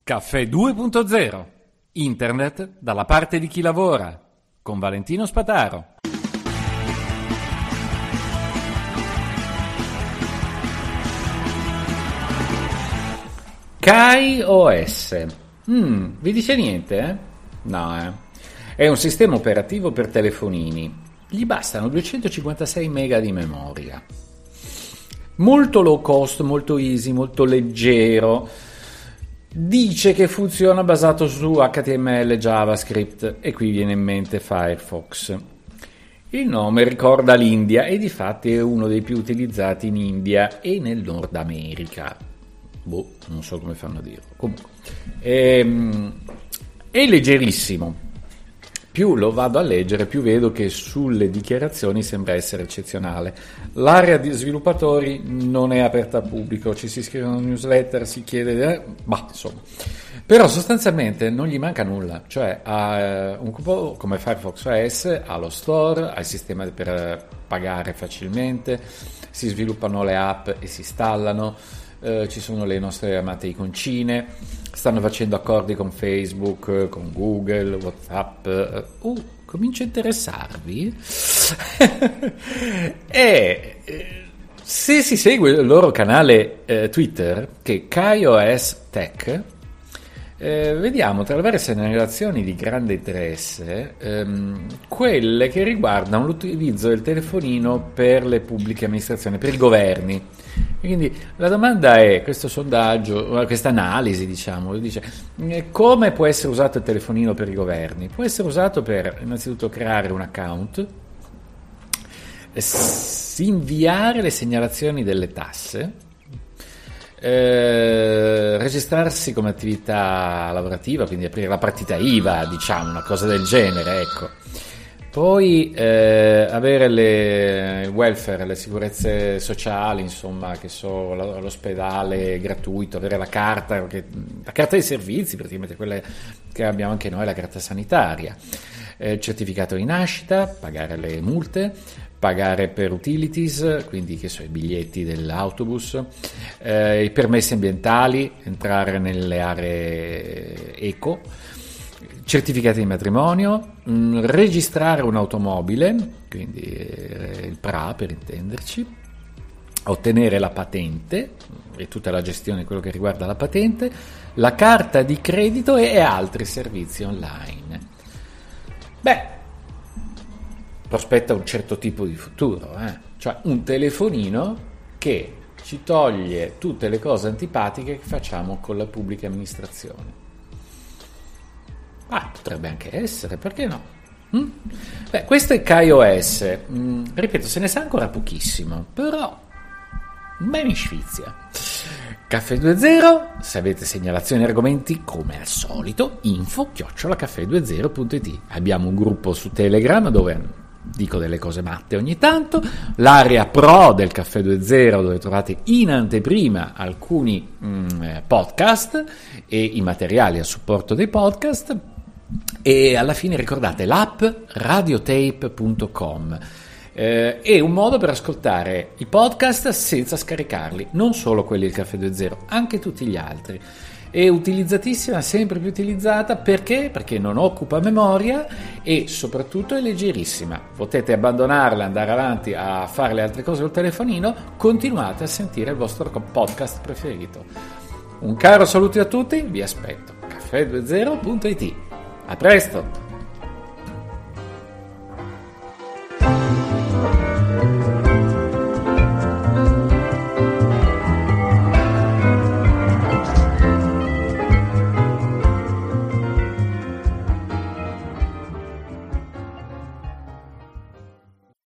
Caffè 2.0. Internet dalla parte di chi lavora. Con Valentino Spataro. KaiOS. Vi dice niente, eh? No, È un sistema operativo per telefonini. Gli bastano 256 mega di memoria. Molto low cost, molto easy, molto leggero. Dice che funziona basato su HTML, JavaScript e qui viene in mente Firefox. Il nome ricorda l'India e difatti è uno dei più utilizzati in India e nel Nord America. Non so come fanno a dirlo. Comunque è leggerissimo. Più lo vado a leggere, più vedo che sulle dichiarazioni sembra essere eccezionale. L'area di sviluppatori non è aperta al pubblico, ci si iscrive a una newsletter, si chiede, insomma. Però sostanzialmente non gli manca nulla, cioè ha un po' come Firefox OS, ha lo store, ha il sistema per pagare facilmente, si sviluppano le app e si installano. Ci sono le nostre amate iconcine, stanno facendo accordi con Facebook, con Google, WhatsApp. Comincia a interessarvi? E se si segue il loro canale Twitter, che è KaiOS Tech, vediamo tra le varie segnalazioni di grande interesse quelle che riguardano l'utilizzo del telefonino per le pubbliche amministrazioni, per i governi. Quindi la domanda è, questo sondaggio, questa analisi dice come può essere usato il telefonino per i governi? Può essere usato per innanzitutto creare un account, inviare le segnalazioni delle tasse, registrarsi come attività lavorativa, quindi aprire la partita IVA, diciamo una cosa del genere, ecco. Poi avere il welfare, le sicurezze sociali, insomma, che so, l'ospedale gratuito, avere la carta dei servizi, praticamente quelle che abbiamo anche noi, la carta sanitaria, certificato di nascita, pagare le multe, pagare per utilities, quindi che so, i biglietti dell'autobus, i permessi ambientali, entrare nelle aree eco, certificati di matrimonio, registrare un'automobile, quindi il PRA per intenderci, ottenere la patente e tutta la gestione di quello che riguarda la patente, la carta di credito e altri servizi online. Prospetta un certo tipo di futuro, cioè un telefonino che ci toglie tutte le cose antipatiche che facciamo con la pubblica amministrazione. Potrebbe anche essere, perché no? Questo è KaiOS. Ripeto, se ne sa ancora pochissimo, però mi sfizia. Caffè 2.0, se avete segnalazioni e argomenti, come al solito, info@caffè20.it. Abbiamo un gruppo su Telegram dove dico delle cose matte ogni tanto, l'area pro del Caffè 2.0 dove trovate in anteprima alcuni podcast e i materiali a supporto dei podcast, e alla fine ricordate l'app radiotape.com. È un modo per ascoltare i podcast senza scaricarli, non solo quelli del Caffè 2.0, anche tutti gli altri. È utilizzatissima, sempre più utilizzata, perché non occupa memoria e soprattutto è leggerissima. Potete abbandonarla, andare avanti a fare le altre cose col telefonino, continuate a sentire il vostro podcast preferito. Un caro saluto a tutti, vi aspetto. caffè20.it. A presto!